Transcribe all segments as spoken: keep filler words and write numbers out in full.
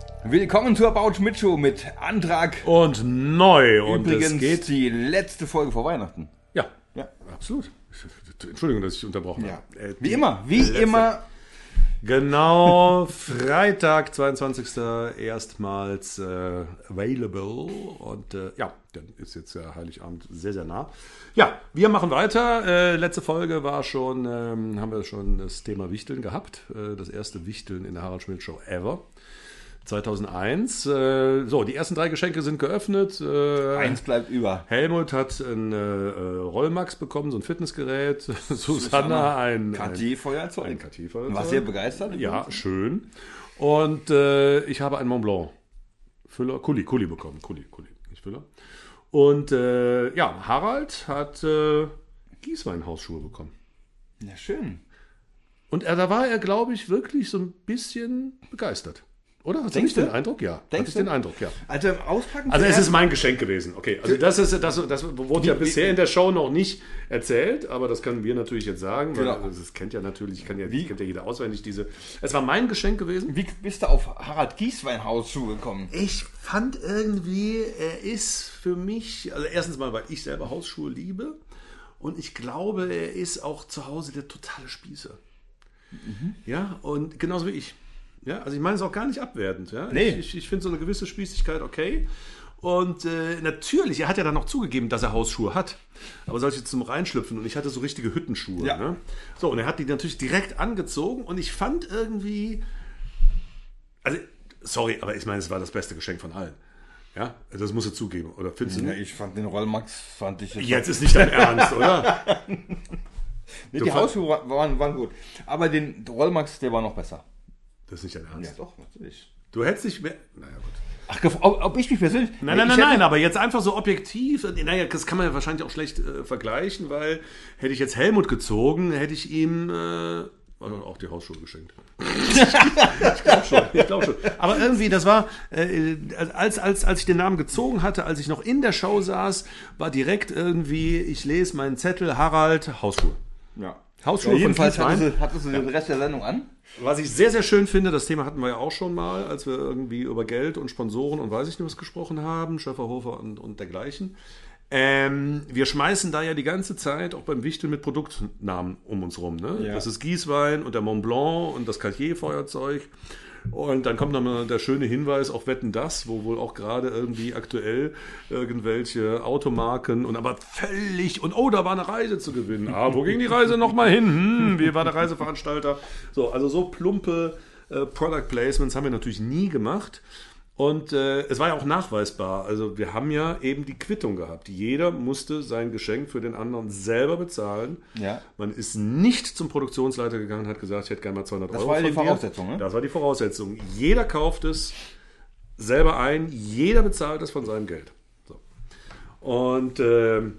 Willkommen zur About Schmidt Show mit Antrag und neu. Und übrigens es geht die letzte Folge vor Weihnachten. Ja, Ja. absolut. Entschuldigung, dass ich unterbrochen Ja. habe. Äh, Wie die immer, wie letzte- immer. Genau, Freitag, zweiundzwanzigster erstmals äh, available. Und äh, ja, dann ist jetzt ja Heiligabend sehr, sehr nah. Ja, wir machen weiter. Äh, letzte Folge war schon, ähm, haben wir schon das Thema Wichteln gehabt. Äh, das erste Wichteln in der Harald Schmidt Show ever. zweitausendeins. Äh, so, die ersten drei Geschenke sind geöffnet. Äh, Eins bleibt über. Helmut hat ein äh, Rollmax bekommen, so ein Fitnessgerät. Susanna ein K ein- T-Feuerzeug. ein K T-Feuerzeug. War sehr begeistert. Ja, schön. Und äh, ich habe einen Mont Blanc Füller, Kuli, Kuli bekommen. Kuli, Kuli, nicht Füller. Und äh, ja, Harald hat äh, Gießweinhausschuhe bekommen. Ja, schön. Und er, da war er, glaube ich, wirklich so ein bisschen begeistert. Oder? Hast du Denkst nicht den du? Eindruck? Ja. Denkst Hatte ich du? den Eindruck, ja. Also im Auspacken. Also es zuerst- ist mein Geschenk gewesen. Okay, also das ist das, das wurde ja Wie- bisher in der Show noch nicht erzählt, aber das können wir natürlich jetzt sagen, weil Genau. das kennt ja natürlich, kann ja, Wie? kennt ja jeder auswendig diese. Es war mein Geschenk gewesen. Wie bist du auf Harald Gießweinhausschuhe gekommen? Ich fand irgendwie, er ist für mich, also erstens mal, weil ich selber Hausschuhe liebe und ich glaube, er ist auch zu Hause der totale Spießer. Mhm. Ja, und genauso wie ich. Ja, also ich meine es auch gar nicht abwertend. Ja? Nee. Ich, ich, ich finde so eine gewisse Spießigkeit okay. Und äh, natürlich, er hat ja dann noch zugegeben, dass er Hausschuhe hat. Aber solche zum Reinschlüpfen und ich hatte so richtige Hüttenschuhe. Ja. Ne? So, und er hat die natürlich direkt angezogen und ich fand irgendwie, also, sorry, aber ich meine, es war das beste Geschenk von allen. Ja, also das musst du zugeben. Oder findest du Ja, nicht? ich fand den Rollmax, fand ich Jetzt ist nicht dein Ernst, oder? Nee, Du die fand- Hausschuhe wa- waren, waren gut. Aber den Rollmax, der war noch besser. Das ist nicht dein Ernst. Ja, doch, natürlich. Du hättest dich mehr. Naja, gut. Ach, gef- ob, ob ich mich persönlich. Nein, Nee, nein, ich nein, hätte- nein, aber jetzt einfach so objektiv. Naja, das kann man ja wahrscheinlich auch schlecht äh, vergleichen, weil hätte ich jetzt Helmut gezogen, hätte ich ihm äh, auch die Hausschuhe geschenkt. ich glaube schon, ich glaube schon. Aber irgendwie, das war, äh, als, als, als ich den Namen gezogen hatte, als ich noch in der Show saß, war direkt irgendwie, ich lese meinen Zettel, Harald, Hausschuhe. Ja. Hausschuhe Ja, von jedenfalls Kieswein. hattest du, hattest du den Rest der Sendung an. Was ich sehr, sehr schön finde, das Thema hatten wir ja auch schon mal, als wir irgendwie über Geld und Sponsoren und weiß ich nicht was gesprochen haben, Schäferhofer und, und dergleichen. Ähm, wir schmeißen da ja die ganze Zeit auch beim Wichteln mit Produktnamen um uns rum. Ne? Ja. Das ist Gießwein und der Mont Blanc und das Cartier-Feuerzeug. Und dann kommt nochmal der schöne Hinweis auf Wetten, das, wo wohl auch gerade irgendwie aktuell irgendwelche Automarken und aber völlig, und oh, da war eine Reise zu gewinnen. Ah, wo ging die Reise nochmal hin? Hm, wie war der Reiseveranstalter? So, also so plumpe äh, Product Placements haben wir natürlich nie gemacht. Und äh, es war ja auch nachweisbar. Also wir haben ja eben die Quittung gehabt. Jeder musste sein Geschenk für den anderen selber bezahlen. Ja. Man ist nicht zum Produktionsleiter gegangen und hat gesagt, ich hätte gerne mal zweihundert Das Euro war ja die von dir. Voraussetzung, ne? Das war die Voraussetzung. Jeder kauft es selber ein, jeder bezahlt es von seinem Geld. So. Und ähm,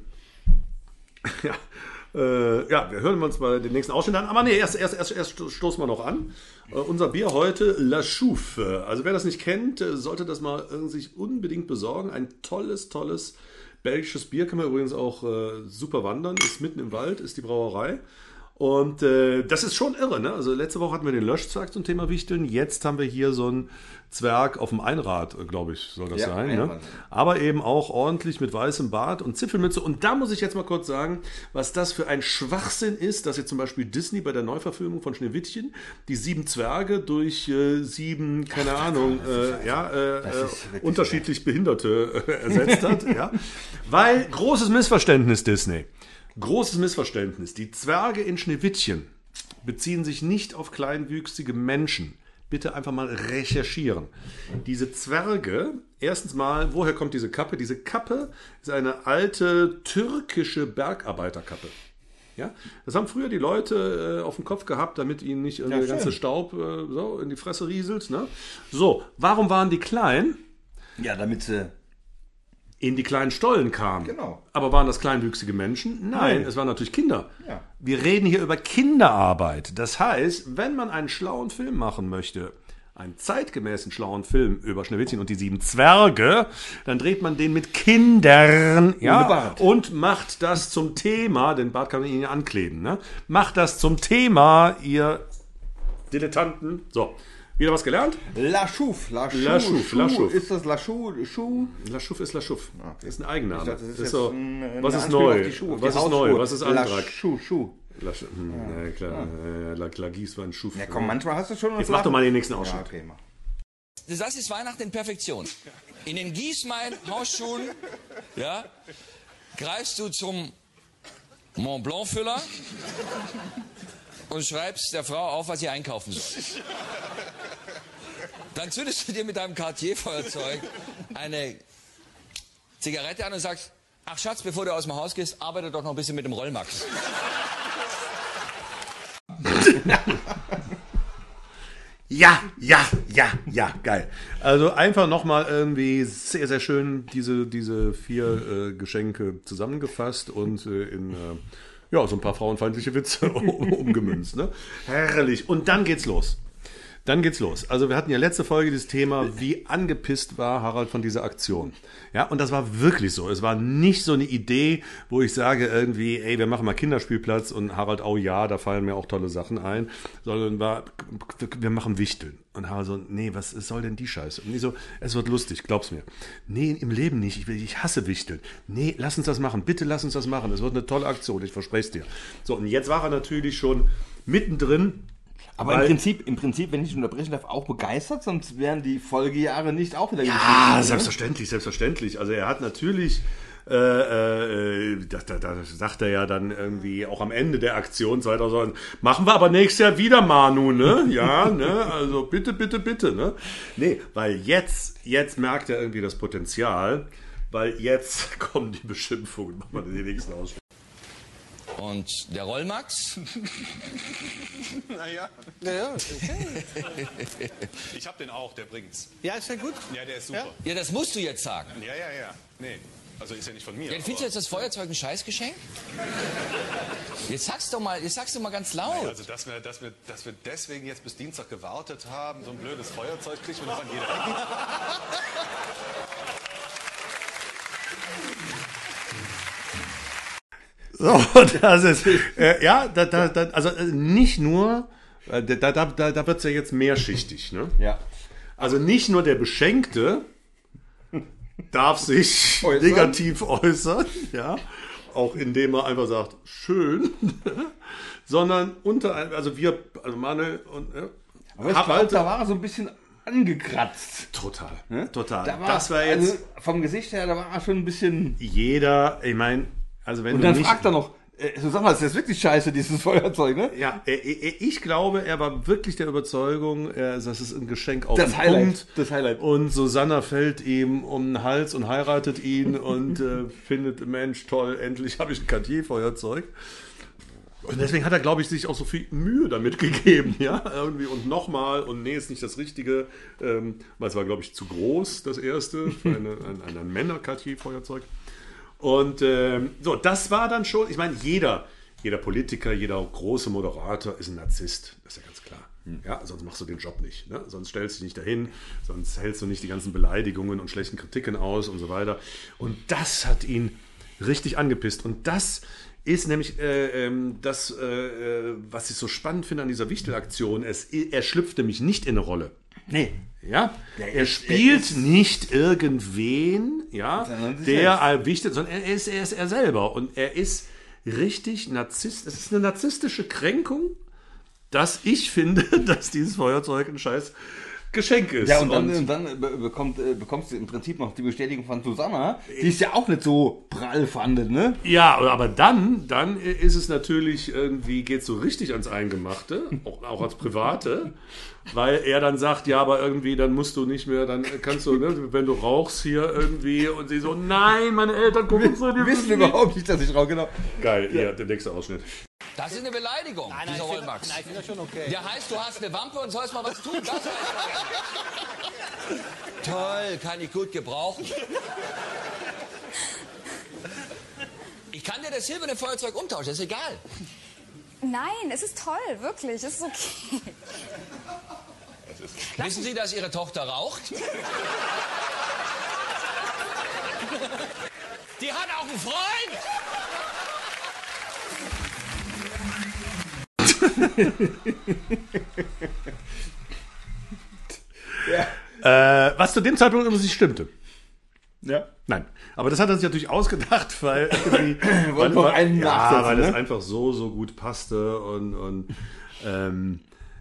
ja, äh, ja, wir hören uns mal den nächsten Ausschnitt an. Aber nee, erst, erst, erst, erst stoßen wir noch an. Äh, unser Bier heute, La Chouffe. Also wer das nicht kennt, äh, sollte das mal äh, sich unbedingt besorgen. Ein tolles, tolles belgisches Bier. Kann man übrigens auch äh, super wandern. Ist mitten im Wald, ist die Brauerei. Und äh, das ist schon irre, ne? Also letzte Woche hatten wir den Löschzwerg zum Thema Wichteln. Jetzt haben wir hier so einen Zwerg auf dem Einrad, äh, glaube ich, soll das Ja, sein. Einrad. Ne? Aber eben auch ordentlich mit weißem Bart und Zipfelmütze. Und da muss ich jetzt mal kurz sagen, was das für ein Schwachsinn ist, dass jetzt zum Beispiel Disney bei der Neuverfilmung von Schneewittchen die sieben Zwerge durch äh, sieben, keine Ahnung, äh, ja, äh, Das äh, ist wirklich unterschiedlich Behinderte äh, ersetzt hat. ja? Weil, großes Missverständnis, Disney. Großes Missverständnis. Die Zwerge in Schneewittchen beziehen sich nicht auf kleinwüchsige Menschen. Bitte einfach mal recherchieren. Diese Zwerge, erstens mal, woher kommt diese Kappe? Diese Kappe ist eine alte türkische Bergarbeiterkappe. Ja? Das haben früher die Leute äh, auf dem Kopf gehabt, damit ihnen nicht irgendwie Ja, der ganze schön. Staub äh, so in die Fresse rieselt. Ne? So, warum waren die klein? Ja, damit sie. In die kleinen Stollen kamen. Genau. Aber waren das kleinwüchsige Menschen? Nein, Nein. es waren natürlich Kinder. Ja. Wir reden hier über Kinderarbeit. Das heißt, wenn man einen schlauen Film machen möchte, einen zeitgemäßen schlauen Film über Schneewittchen und die sieben Zwerge, dann dreht man den mit Kindern, ja, Ohne Bart. und macht das zum Thema, den Bart kann man ihnen ankleben, ne? Macht das zum Thema, ihr Dilettanten. So, Wieder was gelernt? La Chouf. La Chouf. La Chouf, La Chouf. Ist das La Chouf? Chouf? La Chouf ist La Chouf. Das ist ein Eigenname. Ich dachte, das ist ist jetzt so, ein- eine was ist Anspielung neu? auf die Schuhe, auf Was die ist neu? Hausschuhe. Was ist La Antrag? Chouf, Chouf. La, Sch- hm, ja, klar. Ja. La, La Gieß war ein Schuf. Ja, komm, manchmal hast du schon... Jetzt mach doch mal den nächsten Ausschnitt. Ja, okay, mach. Das ist Weihnachten in Perfektion. In den Gießmein Hausschuhen, ja, greifst du zum Mont Blanc Füller und schreibst der Frau auf, was sie einkaufen soll. Dann zündest du dir mit deinem Cartier-Feuerzeug eine Zigarette an und sagst, ach Schatz, bevor du aus dem Haus gehst, arbeite doch noch ein bisschen mit dem Rollmax. Ja, ja, ja, ja, geil. Also einfach nochmal irgendwie sehr, sehr schön diese, diese vier äh, Geschenke zusammengefasst und äh, in äh, ja, so ein paar frauenfeindliche Witze um, umgemünzt. Ne? Herrlich. Und dann geht's los. Dann geht's los. Also wir hatten ja letzte Folge das Thema, wie angepisst war Harald von dieser Aktion. Ja, und das war wirklich so. Es war nicht so eine Idee, wo ich sage irgendwie, ey, wir machen mal Kinderspielplatz und Harald, oh ja, da fallen mir auch tolle Sachen ein, sondern war, wir machen Wichteln. Und Harald so, nee, was soll denn die Scheiße? Und ich so, es wird lustig, glaub's mir. Nee, im Leben nicht, ich, will, ich hasse Wichteln. Nee, lass uns das machen, bitte lass uns das machen. Es wird eine tolle Aktion, ich verspreche es dir. So, und jetzt war er natürlich schon mittendrin. Aber im Weil- Prinzip, im Prinzip, wenn ich unterbrechen darf, auch begeistert, sonst wären die Folgejahre nicht auch wieder Ja, ne? selbstverständlich, selbstverständlich. Also er hat natürlich, äh, äh, da, da, da sagt er ja dann irgendwie auch am Ende der Aktion zweitausend, machen wir aber nächstes Jahr wieder, Manu, ne? Ja, ne? Also bitte, bitte, bitte, ne? Nee, weil jetzt, jetzt merkt er irgendwie das Potenzial, weil jetzt kommen die Beschimpfungen. Machen wir den nächsten Ausschnitt. Und der Rollmax? Naja, Ja, okay. ich hab den auch, der bringt's. Ja, ist ja gut. Ja, der ist super. Ja, das musst du jetzt sagen. Ja, ja, ja. Nee, also ist ja nicht von mir. Ja, findest du aber- jetzt das Feuerzeug ein Scheißgeschenk? Jetzt sag's doch mal, jetzt sag's doch mal ganz laut. Also, dass wir, dass, wir, dass wir deswegen jetzt bis Dienstag gewartet haben, so ein blödes Feuerzeug kriegt man doch an jeder Ecke. So, das ist, äh, ja, da, da, da, also äh, nicht nur, äh, da, da, da, da wird es ja jetzt mehrschichtig, ne? Ja. Also nicht nur der Beschenkte darf sich Äußern. negativ äußern, ja, auch indem er einfach sagt, schön, sondern unter, also wir, also Manuel und äh, Aber ich Harald, glaube, da war er so ein bisschen angekratzt. total, Ne? total. Da war, das war jetzt also vom Gesicht her, da war er schon ein bisschen... jeder, ich meine, also wenn Und du dann nicht, fragt er noch, äh, Susanna, ist das wirklich scheiße, dieses Feuerzeug, ne? ja, äh, äh, ich glaube, er war wirklich der Überzeugung, äh, das ist ein Geschenk auf Das den Highlight, Punkt. das Highlight. Und Susanna fällt ihm um den Hals und heiratet ihn und äh, findet, Mensch, toll, endlich habe ich ein Cartier-Feuerzeug. Und deswegen hat er, glaube ich, sich auch so viel Mühe damit gegeben, ja, irgendwie und nochmal und nee, ist nicht das Richtige, ähm, weil es war, glaube ich, zu groß, das erste, für eine, ein, ein Männer-Cartier-Feuerzeug. Und ähm, so, das war dann schon, ich meine, jeder, jeder Politiker, jeder große Moderator ist ein Narzisst, das ist ja ganz klar. Ja, sonst machst du den Job nicht, ne? Sonst stellst du dich nicht dahin, sonst hältst du nicht die ganzen Beleidigungen und schlechten Kritiken aus und so weiter. Und das hat ihn richtig angepisst. Und das ist nämlich äh, ähm, das, äh, äh, was ich so spannend finde an dieser Wichtelaktion. Es, er schlüpft nämlich nicht in eine Rolle. Nee. Ja, Ja, er er- spielt er ist- nicht irgendwen, ja, Sondern sich der äh, wichtig, sondern er ist, er ist er selber und er ist richtig narzisst. Es ist eine narzisstische Kränkung, dass ich finde, dass dieses Feuerzeug ein scheiß Geschenk ist. Ja, und dann, und dann be- bekommt, äh, bekommst du im Prinzip noch die Bestätigung von Susanna, die ist ja auch nicht so prall fandet, ne? ja, aber dann, dann ist es natürlich irgendwie, geht so richtig ans Eingemachte, auch, auch als Private, weil er dann sagt, ja, aber irgendwie, dann musst du nicht mehr, dann kannst du, ne, wenn du rauchst hier irgendwie und sie so, nein, meine Eltern gucken so, Die wissen überhaupt nicht, dass ich rauche, genau. Geil, ja, der nächste Ausschnitt. Das ist eine Beleidigung, Nein, nein, dieser ich finde Rollmax. nein, ich find das schon okay. Der heißt, du hast eine Wampe und sollst mal was tun. Das heißt Toll, kann ich gut gebrauchen. Ich kann dir das silberne Feuerzeug umtauschen, ist egal. Nein, es ist toll, wirklich, es ist okay. Wissen Sie, dass Ihre Tochter raucht? Die hat auch einen Freund! Äh, was zu dem Zeitpunkt übrigens nicht stimmte. Ja. Nein, aber das hat er sich natürlich ausgedacht, weil irgendwie, weil, noch weil, einen ja, nachsetzen, weil das ne? einfach so, so gut passte und, und ähm,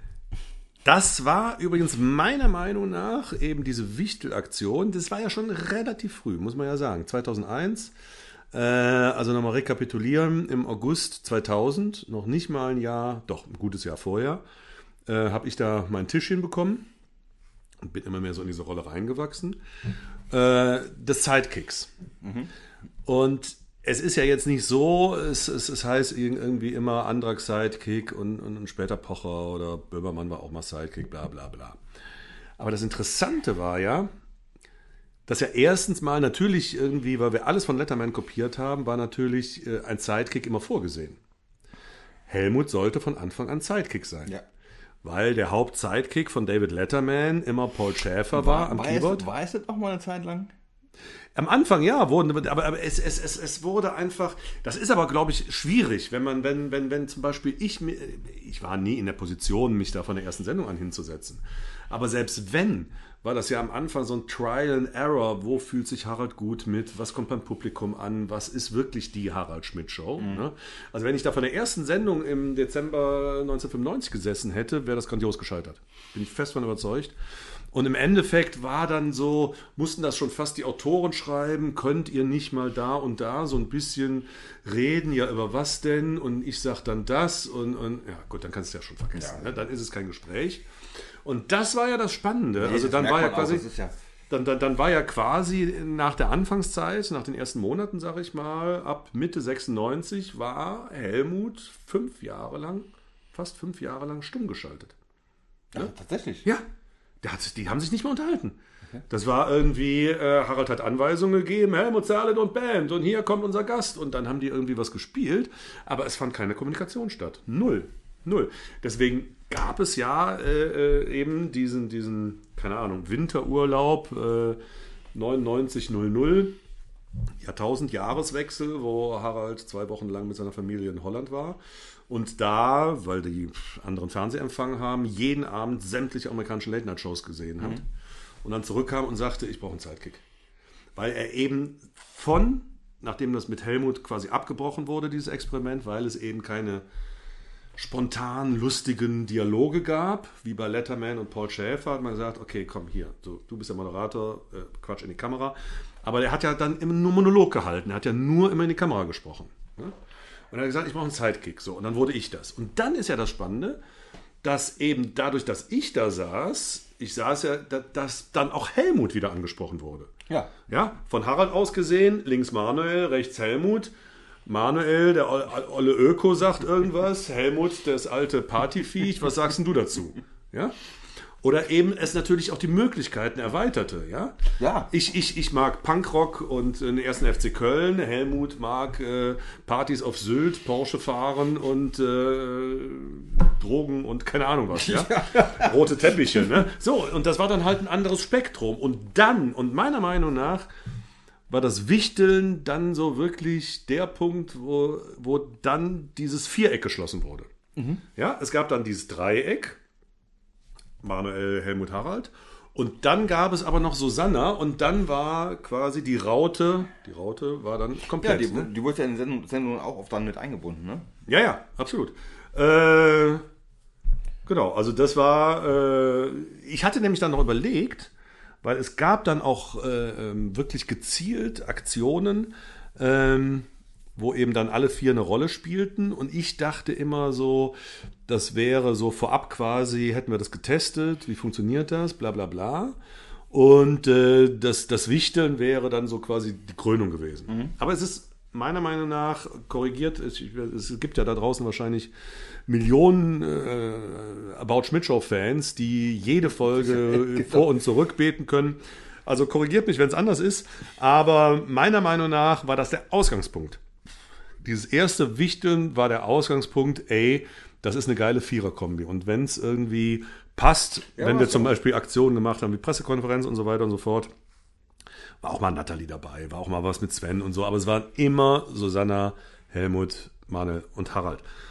das war übrigens meiner Meinung nach eben diese Wichtel-Aktion, das war ja schon relativ früh, muss man ja sagen, zweitausendeins, äh, also nochmal rekapitulieren, im August zweitausend, noch nicht mal ein Jahr, doch ein gutes Jahr vorher, äh, habe ich da mein Tischchen bekommen und bin immer mehr so in diese Rolle reingewachsen, äh, des Sidekicks. Mhm. Und es ist ja jetzt nicht so, es, es, es heißt irgendwie immer Andrax Sidekick und, und später Pocher oder Böhmermann war auch mal Sidekick, bla bla bla. Aber das Interessante war ja, dass ja erstens mal natürlich irgendwie, weil wir alles von Letterman kopiert haben, war natürlich äh, ein Sidekick immer vorgesehen. Helmut sollte von Anfang an Sidekick sein. Ja. Weil der Haupt-Sidekick von David Letterman immer Paul Schäfer war, war am war Keyboard. Es, war es das auch mal eine Zeit lang? Am Anfang ja, wurden, aber, aber es, es, es, es wurde einfach, das ist aber, glaube ich, schwierig, wenn man, wenn, wenn, wenn zum Beispiel ich, ich war nie in der Position, mich da von der ersten Sendung an hinzusetzen. Aber selbst wenn, war das ja am Anfang so ein Trial and Error, wo fühlt sich Harald gut mit, was kommt beim Publikum an, was ist wirklich die Harald Schmidt Show. Mhm. Ne? Also wenn ich da von der ersten Sendung im Dezember neunzehnhundertfünfundneunzig gesessen hätte, wäre das grandios gescheitert. Bin ich fest von überzeugt. Und im Endeffekt war dann so, mussten das schon fast die Autoren schreiben, könnt ihr nicht mal da und da so ein bisschen reden, ja über was denn? Und ich sag dann das und, und ja gut, dann kannst du ja schon vergessen, ja. Ne? Dann ist es kein Gespräch. Und das war ja das Spannende. Nee, also dann war ja quasi, auch, ja dann, dann, dann war ja quasi nach der Anfangszeit, nach den ersten Monaten, sag ich mal, ab Mitte sechsundneunzig war Helmut fünf Jahre lang, fast fünf Jahre lang stumm geschaltet. Ja, ne? Tatsächlich? Ja. Der hat, die haben sich nicht mehr unterhalten. Okay. Das war irgendwie, äh, Harald hat Anweisungen gegeben, Helmut Zerlin und Band und hier kommt unser Gast. Und dann haben die irgendwie was gespielt, aber es fand keine Kommunikation statt. Null. Null. Deswegen gab es ja äh, eben diesen, diesen, keine Ahnung, Winterurlaub äh, neunundneunzig null null, Jahrtausend-Jahreswechsel, wo Harald zwei Wochen lang mit seiner Familie in Holland war. Und da, weil die anderen Fernsehempfang haben, jeden Abend sämtliche amerikanische Late-Night-Shows gesehen hat. Mhm. Und dann zurückkam und sagte, ich brauche einen Sidekick. Weil er eben von, nachdem das mit Helmut quasi abgebrochen wurde, dieses Experiment, weil es eben keine spontan lustigen Dialoge gab, wie bei Letterman und Paul Schäfer, hat man gesagt, okay, komm hier, so, du bist der Moderator, äh, Quatsch in die Kamera. Aber er hat ja dann immer nur Monolog gehalten, er hat ja nur immer in die Kamera gesprochen. Ne? Und er hat gesagt, ich brauche einen Sidekick. So, und dann wurde ich das. Und dann ist ja das Spannende, dass eben dadurch, dass ich da saß, ich saß ja, dass dann auch Helmut wieder angesprochen wurde. Ja. Ja, von Harald aus gesehen, links Manuel, rechts Helmut. Manuel, der olle Öko, sagt irgendwas. Helmut, das alte Partyviech. Was sagst denn du dazu? Ja? Oder eben es natürlich auch die Möglichkeiten erweiterte. Ja? Ja. Ich, ich, ich mag Punkrock und den ersten F C Köln. Helmut mag äh, Partys auf Sylt, Porsche fahren und äh, Drogen und keine Ahnung was. Ja? Rote Teppiche. Ne? So, und das war dann halt ein anderes Spektrum. Und dann, und meiner Meinung nach, war das Wichteln dann so wirklich der Punkt, wo, wo dann dieses Viereck geschlossen wurde. Mhm. Ja, es gab dann dieses Dreieck, Manuel, Helmut, Harald. Und dann gab es aber noch Susanna und dann war quasi die Raute, die Raute war dann komplett. Ja, die, ne? die wurde ja in den Sendungen Sendung auch oft dann mit eingebunden, ne? Ja, ja, absolut. Äh, genau, also das war, äh, ich hatte nämlich dann noch überlegt, weil es gab dann auch äh, wirklich gezielt Aktionen, ähm, wo eben dann alle vier eine Rolle spielten. Und ich dachte immer so, das wäre so vorab quasi, hätten wir das getestet, wie funktioniert das, bla bla bla. Und äh, das, das Wichteln wäre dann so quasi die Krönung gewesen. Mhm. Aber es ist meiner Meinung nach korrigiert, es, es gibt ja da draußen wahrscheinlich Millionen äh, About Schmidt Show Fans, die jede Folge vor und zurück beten können. Also korrigiert mich, wenn es anders ist. Aber meiner Meinung nach war das der Ausgangspunkt. Dieses erste Wichteln war der Ausgangspunkt, ey, das ist eine geile Vierer-Kombi. Und wenn es irgendwie passt, ja, wenn wir zum Beispiel Aktionen gemacht haben, wie Pressekonferenz und so weiter und so fort, war auch mal Nathalie dabei, war auch mal was mit Sven und so, aber es waren immer Susanna, Helmut, Manuel und Harald.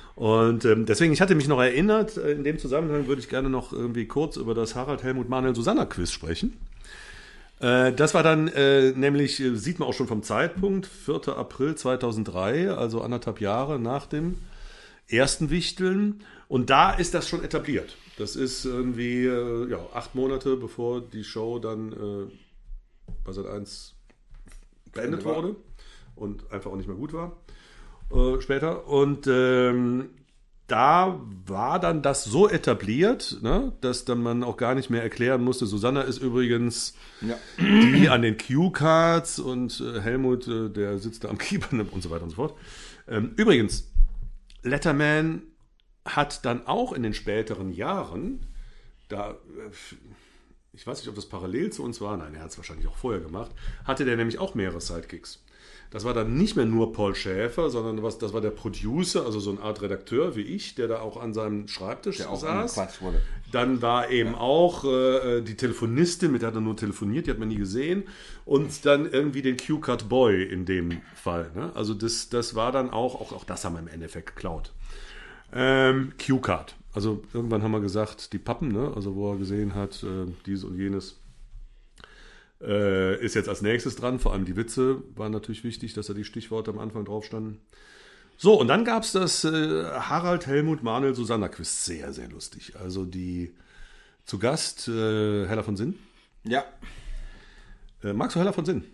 Und ähm, deswegen, ich hatte mich noch erinnert, äh, in dem Zusammenhang würde ich gerne noch irgendwie kurz über das Harald, Helmut, Manuel, Susanna Quiz sprechen. Äh, das war dann äh, nämlich, äh, sieht man auch schon vom Zeitpunkt, vierter April zweitausenddrei, also anderthalb Jahre nach dem ersten Wichteln. Und da ist das schon etabliert. Das ist irgendwie äh, ja, acht Monate, bevor die Show dann äh, bei Sat eins beendet wurde und einfach auch nicht mehr gut war äh, später. Und ähm, da war dann das so etabliert, ne, dass dann man auch gar nicht mehr erklären musste. Susanna ist übrigens Ja. die an den Cue-Cards und äh, Helmut, äh, der sitzt da am Keeper und so weiter und so fort. Ähm, übrigens, Letterman hat dann auch in den späteren Jahren, da, ich weiß nicht, ob das parallel zu uns war, nein, er hat es wahrscheinlich auch vorher gemacht, hatte der nämlich auch mehrere Sidekicks. Das war dann nicht mehr nur Paul Schäfer, sondern was, das war der Producer, also so eine Art Redakteur wie ich, der da auch an seinem Schreibtisch Der auch saß. Quatsch wurde. Dann war eben auch äh, die Telefonistin, mit der hat er nur telefoniert, die hat man nie gesehen. Und dann irgendwie den Q-Cut Boy in dem Fall. Ne? Also das, das war dann auch, auch, auch das haben wir im Endeffekt geklaut. Ähm, Q-Card. Also irgendwann haben wir gesagt, die Pappen, ne? Also wo er gesehen hat, äh, dies und jenes äh, ist jetzt als nächstes dran. Vor allem die Witze waren natürlich wichtig, dass da die Stichworte am Anfang drauf standen. So, und dann gab es das äh, Harald, Helmut, Manuel, Susanna Quiz. Sehr, sehr lustig. Also die zu Gast äh, Hella von Sinn. Ja. Äh, magst du Hella von Sinn?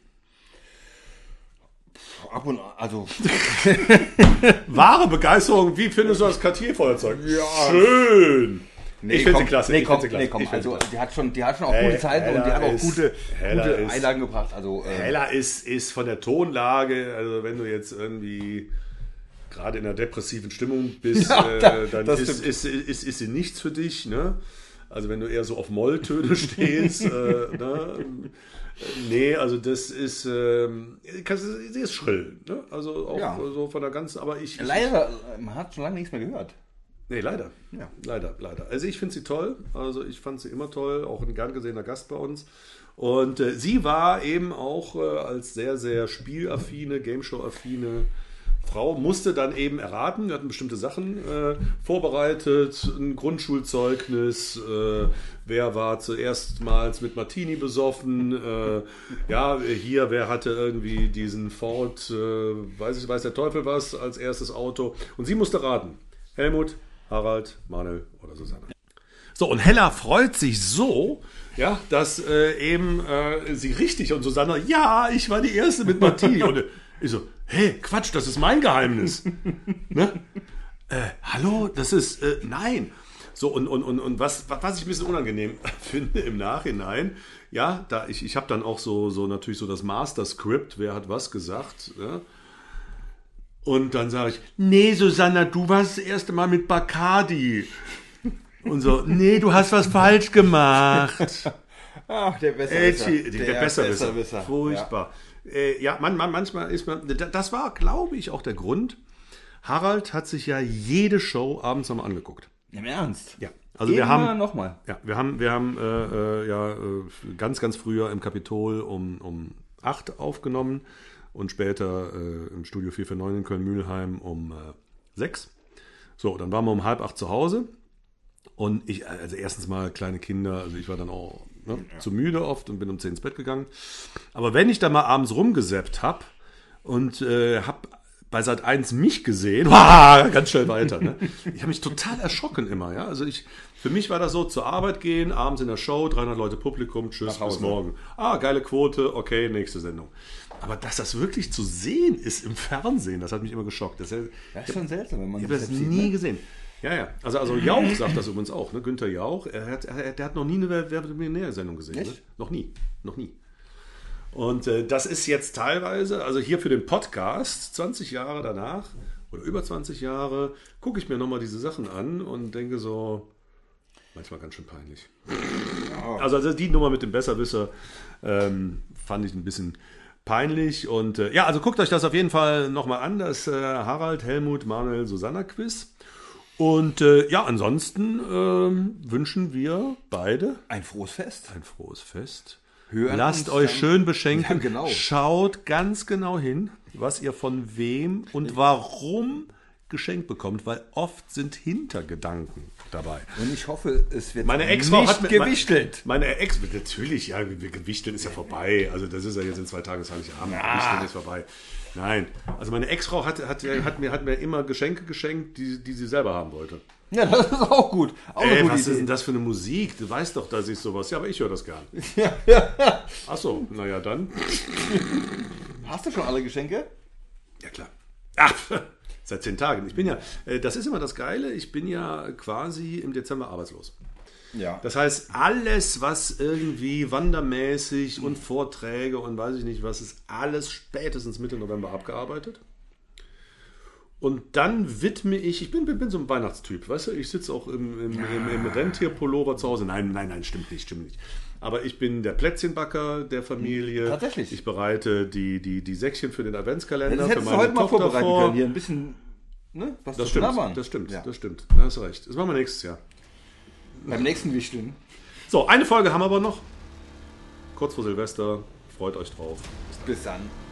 Ab und an, also. Wahre Begeisterung. Wie findest du das Cartier-Feuerzeug? Ja. Schön. Nee, ich finde komm, sie klasse. Nee, ich komm, find sie klasse. nee, komm, Ich find sie also klasse. die hat schon, die hat schon auch Hey, gute Zeiten Hella und die hat auch ist- gute, Hella gute ist- Einlagen gebracht. Also, äh, Hella ist, ist von der Tonlage, also wenn du jetzt irgendwie gerade in einer depressiven Stimmung bist, Ja, äh, dann das ist, stimmt. ist, ist, ist, ist sie nichts für dich. Ne? Also wenn du eher so auf Molltöne stehst, äh, ne? Nee, also das ist, ähm, kannst du- sie ist schrill. Ne? Also auch Ja. so von der ganzen, aber ich... ich leider, äh, man hat schon lange nichts mehr gehört. Nee, leider. Ja. Leider, leider. Also ich finde sie toll. Also ich fand sie immer toll. Auch ein gern gesehener Gast bei uns. Und äh, sie war eben auch äh, als sehr, sehr spielaffine, Gameshow-affine Frau, musste dann eben erraten. Wir hatten bestimmte Sachen äh, vorbereitet. Ein Grundschulzeugnis. Äh, wer war zuerstmals mit Martini besoffen? Äh, ja, hier, wer hatte irgendwie diesen Ford, äh, weiß ich, weiß der Teufel was, als erstes Auto. Und sie musste raten. Helmut, Harald, Manuel oder Susanne. So, und Hella freut sich so, ja, dass äh, eben äh, sie richtig und Susanne, ja, ich war die Erste mit Martini. Und äh, ich so, hey, Quatsch, das ist mein Geheimnis. Ne? Äh, hallo, das ist, äh, nein. So, und, und, und, und was, was ich ein bisschen unangenehm finde im Nachhinein, ja, da ich, ich habe dann auch so, so natürlich so das Master-Script, wer hat was gesagt, ja. Und dann sage ich, nee, Susanna, du warst das erste Mal mit Bacardi. Und so, nee, du hast was falsch gemacht. Ach, der Besserwisser. Äh, der, der Besserwisser. Besserwisser. Furchtbar. Ja, äh, ja man, man, manchmal ist man, das war, glaube ich, auch der Grund. Harald hat sich ja jede Show abends nochmal angeguckt. Ja, im Ernst? Ja. Also wir Immer haben, nochmal. ja, wir haben, wir haben äh, äh, ja, äh, ganz, ganz früher im Kapitol um, um acht aufgenommen und später äh, im Studio vier vier neun in Köln-Mühlheim um äh, sechs. So, dann waren wir um halb acht zu Hause. Und ich, also erstens mal kleine Kinder, also ich war dann auch ne, ja. zu müde oft und bin um zehn ins Bett gegangen. Aber wenn ich dann mal abends rumgesäppt habe und äh, habe bei Sat eins mich gesehen, wow, ganz schnell weiter. Ne? Ich habe mich total erschrocken immer. Ja? Also ich, für mich war das so, zur Arbeit gehen, abends in der Show, dreihundert Leute Publikum, tschüss, bis morgen. Ah, geile Quote, okay, nächste Sendung. Aber dass das wirklich zu sehen ist im Fernsehen, das hat mich immer geschockt. Das, das ist schon seltsam, wenn man ich habe das nie sieht, gesehen. Ja, ja. Also, also Jauch sagt das übrigens auch, ne? Günther Jauch. Er hat, er, der hat noch nie eine Wer wird Millionär-Sendung gesehen. Ne? Noch nie. Noch nie. Und äh, das ist jetzt teilweise, also hier für den Podcast, zwanzig Jahre danach oder über zwanzig Jahre, gucke ich mir nochmal diese Sachen an und denke so, manchmal ganz schön peinlich. Ja. Also, also die Nummer mit dem Besserwisser ähm, fand ich ein bisschen peinlich. Und äh, ja, also guckt euch das auf jeden Fall nochmal an, das äh, Harald, Helmut, Manuel, Susanna Quiz. Und äh, ja, ansonsten äh, wünschen wir beide ein frohes Fest. Ein frohes Fest. Hören Lasst euch dann, schön beschenken. Ja, genau. Schaut ganz genau hin, was ihr von wem und warum geschenkt bekommt, weil oft sind Hintergedanken dabei. Und ich hoffe, es wird Meine Ex-Frau nicht hat mir- gewichtelt. Meine Ex, natürlich, ja, gewichteln ist ja vorbei. Also das ist ja jetzt in zwei Tagen, das Heiligabend. Gewichteln ist vorbei. Nein, also meine Ex-Frau hat, hat, hat, mir, hat mir immer Geschenke geschenkt, die, die sie selber haben wollte. Ja, das ist auch gut. Auch eine Ey, gute was Idee. ist denn das für eine Musik? Du weißt doch, dass ich sowas... Ja, aber ich höre das gern. Ach so, naja, dann. Hast du schon alle Geschenke? Ja, klar. Ach, seit zehn Tagen. Ich bin ja... äh, Das ist immer das Geile. Ich bin ja quasi im Dezember arbeitslos. Ja. Das heißt, alles, was irgendwie wandermäßig und Vorträge und weiß ich nicht was, ist alles spätestens Mitte November abgearbeitet. Und dann widme ich, ich bin, bin, bin so ein Weihnachtstyp, weißt du, ich sitze auch im, im, im, im Rentierpullover zu Hause. Nein, nein, nein, stimmt nicht, stimmt nicht. Aber ich bin der Plätzchenbacker der Familie. Tatsächlich. Ich bereite die, die, die Säckchen für den Adventskalender. Das für hättest du meine heute mal Tochter vorbereiten vor. können. Hier ein bisschen, ne? Was Das zu stimmt, knabbern. das stimmt, Ja. das stimmt. Da hast du recht. Das machen wir nächstes Jahr. Beim nächsten Wichteln. So, eine Folge haben wir aber noch. Kurz vor Silvester. Freut euch drauf. Bis dann.